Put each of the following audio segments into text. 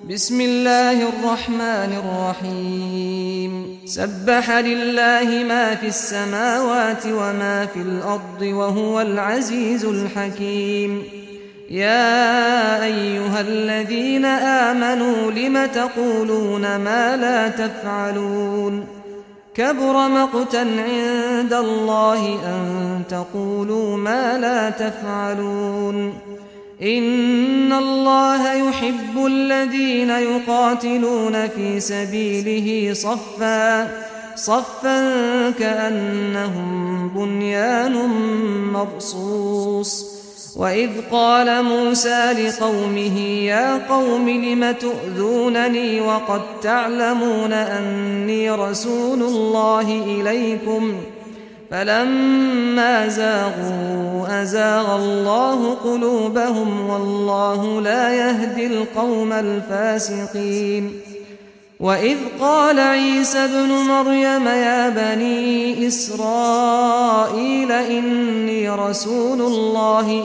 بسم الله الرحمن الرحيم سبح لله ما في السماوات وما في الأرض وهو العزيز الحكيم يا أيها الذين آمنوا لم تقولون ما لا تفعلون كبر مقتا عند الله أن تقولوا ما لا تفعلون إن الله يحب الذين يقاتلون في سبيله صفا كأنهم بنيان مرصوص وإذ قال موسى لقومه يا قوم لم تؤذونني وقد تعلمون أني رسول الله إليكم فلما زاغوا أزاغ الله قلوبهم والله لا يهدي القوم الفاسقين وإذ قال عيسى ابن مريم يا بني إسرائيل إني رسول الله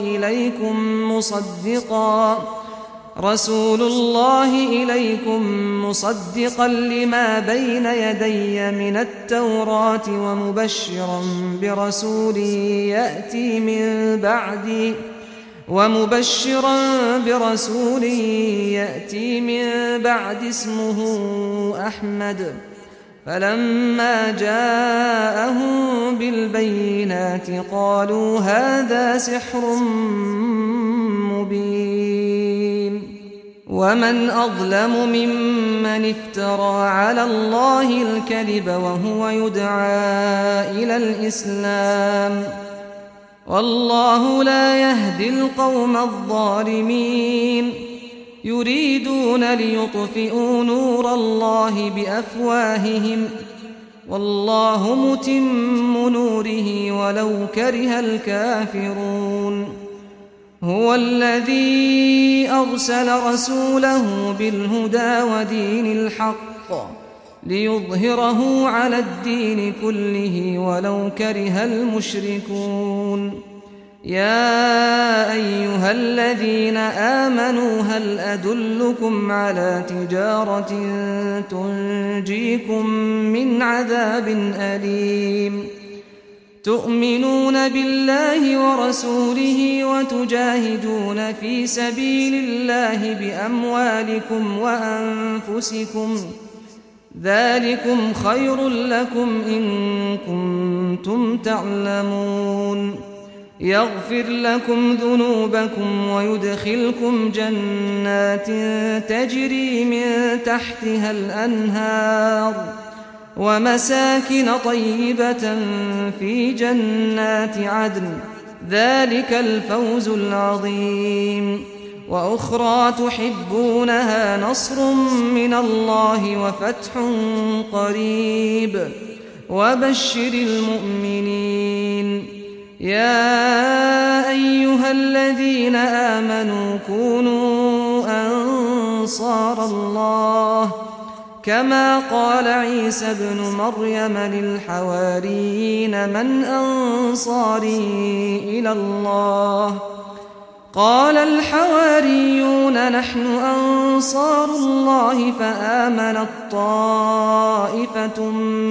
إليكم مصدقا لما بين يدي من التوراة ومبشرا برسول يأتي من بعد اسمه أحمد فلما جاءهم بالبينات قالوا هذا سحر مبين ومن أظلم ممن افترى على الله الكذب وهو يدعى إلى الإسلام والله لا يهدي القوم الظالمين يريدون ليطفئوا نور الله بأفواههم والله متم نوره ولو كره الكافرون هو الذي أرسل رسوله بالهدى ودين الحق ليظهره على الدين كله ولو كره المشركون يا أيها الذين آمنوا هل أدلكم على تجارة تنجيكم من عذاب أليم تؤمنون بالله ورسوله وتجاهدون في سبيل الله بأموالكم وأنفسكم ذلكم خير لكم إن كنتم تعلمون يغفر لكم ذنوبكم ويدخلكم جنات تجري من تحتها الأنهار ومساكن طيبة في جنات عدن ذلك الفوز العظيم وأخرى تحبونها نصر من الله وفتح قريب وبشر المؤمنين يا أيها الذين آمنوا كونوا أنصار الله كما قال عيسى ابن مريم للحواريين من أنصاري إلى الله قال الحواريون نحن أنصار الله فآمنت طائفة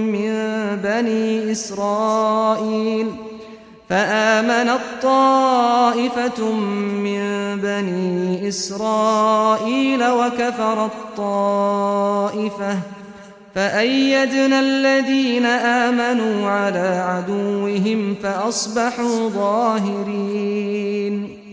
من بني إسرائيل وكفرت طائفة فأيدنا الذين آمنوا على عدوهم فأصبحوا ظاهرين